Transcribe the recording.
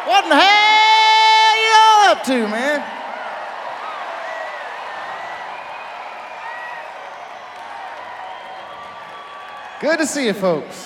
What in the hell you all up to, man? Good to see you, folks.